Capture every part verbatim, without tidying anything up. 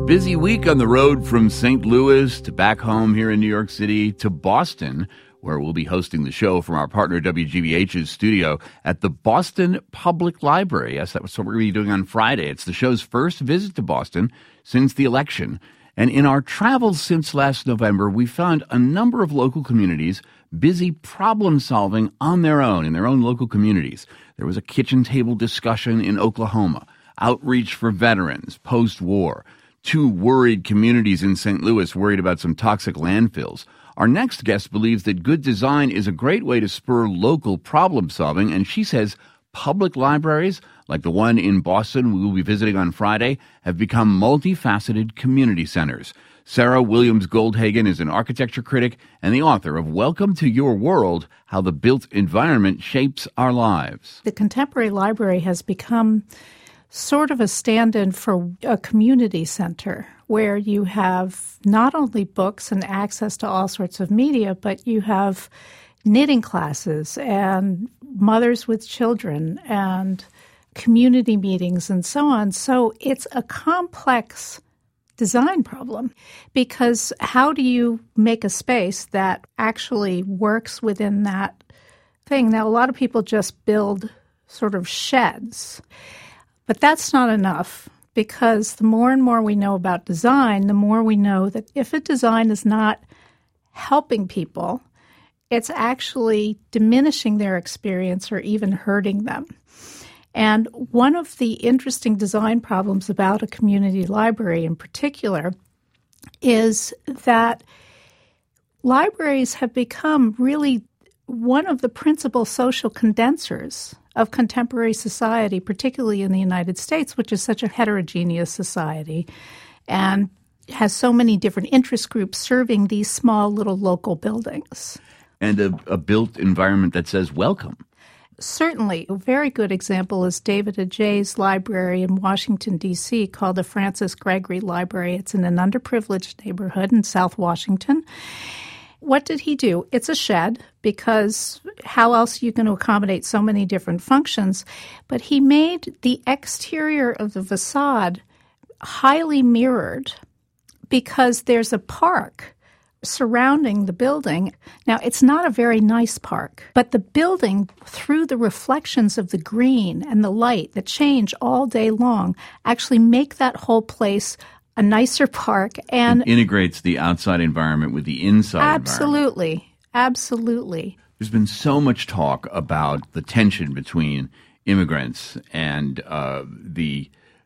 Busy week on the road from Saint Louis to back home here in New York City to Boston, where we'll be hosting the show from our partner W G B H's studio at the Boston Public Library. Yes, that's what we're going to be doing on Friday. It's the show's first visit to Boston since the election. And in our travels since last November, we found a number of local communities busy problem-solving on their own, in their own local communities. There was a kitchen table discussion in Oklahoma, outreach for veterans, post-war, two worried communities in Saint Louis worried about some toxic landfills. Our next guest believes that good design is a great way to spur local problem-solving, and she says public libraries, like the one in Boston we will be visiting on Friday, have become multifaceted community centers. Sarah Williams Goldhagen is an architecture critic and the author of Welcome to Your World, How the Built Environment Shapes Our Lives. The Contemporary Library has become sort of a stand-in for a community center where you have not only books and access to all sorts of media, but you have knitting classes and mothers with children and community meetings and so on. So it's a complex design problem because how do you make a space that actually works within that thing? Now, a lot of people just build sort of sheds. But that's not enough because the more and more we know about design, the more we know that if a design is not helping people, it's actually diminishing their experience or even hurting them. And one of the interesting design problems about a community library in particular is that libraries have become really one of the principal social condensers of contemporary society, particularly in the United States, which is such a heterogeneous society and has so many different interest groups serving these small little local buildings. And a, a built environment that says welcome. Certainly. A very good example is David Adjaye's library in Washington, D C called the Francis Gregory Library. It's in an underprivileged neighborhood in South Washington. What did he do? It's a shed because how else are you going to accommodate so many different functions? But he made the exterior of the facade highly mirrored because there's a park surrounding the building. Now, it's not a very nice park, but the building, through the reflections of the green and the light that change all day long, actually make that whole place a nicer park. And it integrates the outside environment with the inside absolutely, environment. Absolutely. There's been so much talk about the tension between immigrants and uh, the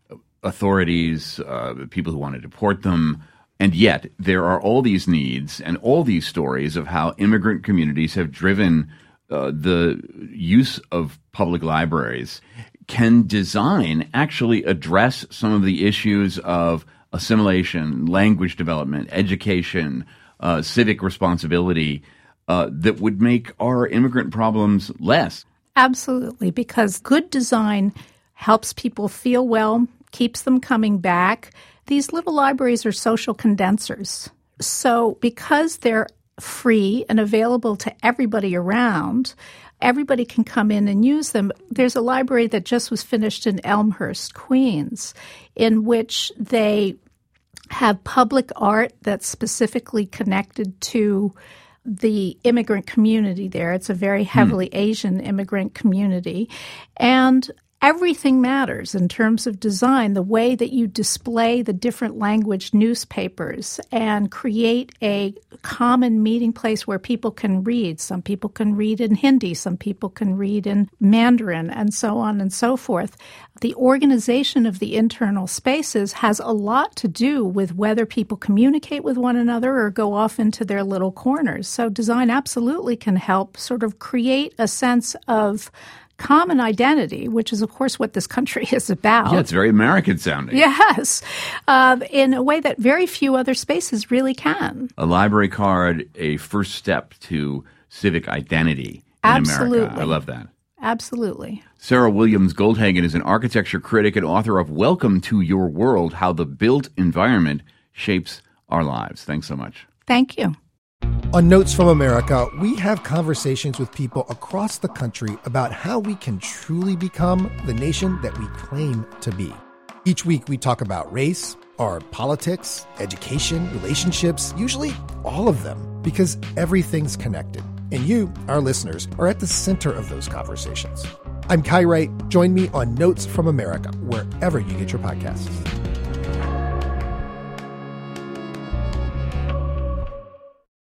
authorities, uh, the people who want to deport them. And yet there are all these needs and all these stories of how immigrant communities have driven uh, the use of public libraries. Can design actually address some of the issues of assimilation, language development, education, uh, civic responsibility uh, that would make our immigrant problems less? Absolutely, because good design helps people feel well, keeps them coming back. These little libraries are social condensers. So because they're free and available to everybody around, everybody can come in and use them. There's a library that just was finished in Elmhurst, Queens, in which they have public art that's specifically connected to the immigrant community there. It's a very heavily hmm. Asian immigrant community. And everything matters in terms of design, the way that you display the different language newspapers and create a common meeting place where people can read. Some people can read in Hindi, some people can read in Mandarin, and so on and so forth. The organization of the internal spaces has a lot to do with whether people communicate with one another or go off into their little corners. So design absolutely can help sort of create a sense of common identity, which is, of course, what this country is about. Yeah, it's very American sounding. Yes, uh, in a way that very few other spaces really can. A library card, a first step to civic identity in Absolutely. America. I love that. Absolutely. Sarah Williams Goldhagen is an architecture critic and author of Welcome to Your World, How the Built Environment Shapes Our Lives. Thanks so much. Thank you. On Notes from America, we have conversations with people across the country about how we can truly become the nation that we claim to be. Each week, we talk about race, Are politics, education, relationships, usually all of them, because everything's connected. And you, our listeners, are at the center of those conversations. I'm Kai Wright. Join me on Notes from America, wherever you get your podcasts.